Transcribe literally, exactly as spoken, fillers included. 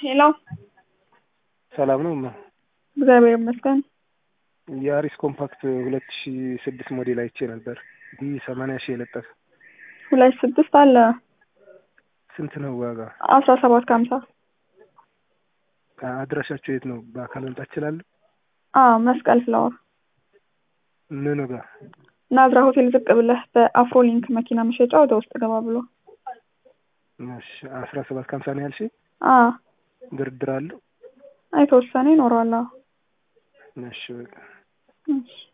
ሄሎ ሰላም ነው ማ እግዚአብሔር ይመስገን። ያሪስ ኮምፓክት ሁለት ሺህ ስድስት ሞዴል አይቼ ነበር። ዲ ሰማንያ ሺህ የለጠፈ ሁለት ስድስት አለ። ስንት ነው ዋጋ? አስራ ሰባት ከሀምሳ አድራሻችሁ የት ነው? በአካል መምጣት እችላለሁ? አዎ መስቀል ፍላወር ምኑ ጋር? ናዝራ ሆቴል ዝቅ ብለህ በአፍሮሊንክ መኪና መሸጫ ወደ ውስጥ ገባ ብሎ። እሺ አስራ ሰባት ከሀምሳ ነው ያልሽኝ? አዎ ድርድር አለው? የተወሰነ ይኖረዋል። አዎ እሺ በቃ እሺ